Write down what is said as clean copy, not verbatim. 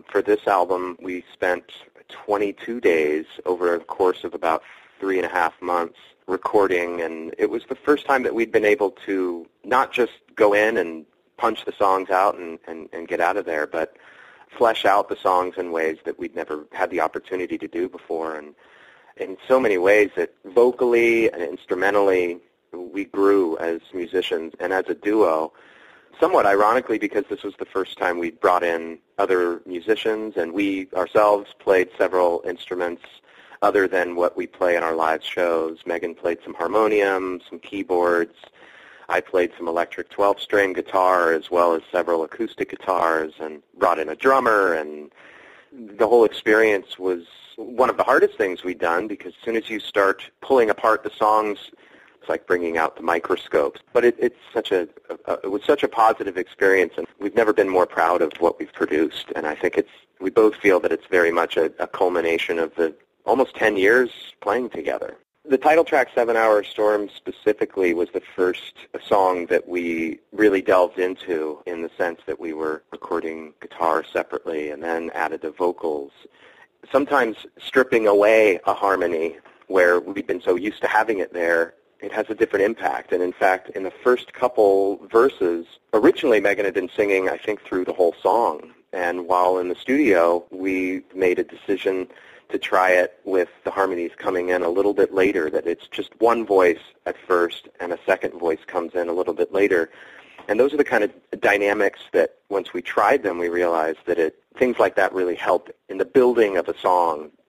For this album, we spent 22 days over a course of about 3.5 months recording, and it was the first time that we'd been able to not just go in and punch the songs out and get out of there, but flesh out the songs in ways that we'd never had the opportunity to do before. And in so many ways that vocally and instrumentally we grew as musicians and as a duo, somewhat ironically because this was the first time we brought in other musicians, and we ourselves played several instruments other than what we play in our live shows. Megan played some harmonium, some keyboards. I played some electric 12-string guitar as well as several acoustic guitars, and brought in a drummer, and the whole experience was one of the hardest things we'd done, because as soon as you start pulling apart the songs, it's like bringing out the microscope. But it was such a positive experience, and we've never been more proud of what we've produced. And I think we both feel that it's very much a culmination of the almost 10 years playing together. The title track, 7 Hour Storm, specifically was the first song that we really delved into, in the sense that we were recording guitar separately and then added the vocals, sometimes stripping away a harmony where we've been so used to having it there. It has a different impact. And in fact, in the first couple verses, originally Megan had been singing, I think, through the whole song. And while in the studio, we made a decision to try it with the harmonies coming in a little bit later, that it's just one voice at first and a second voice comes in a little bit later. And those are the kind of dynamics that once we tried them, we realized that things like that really help in the building of a song.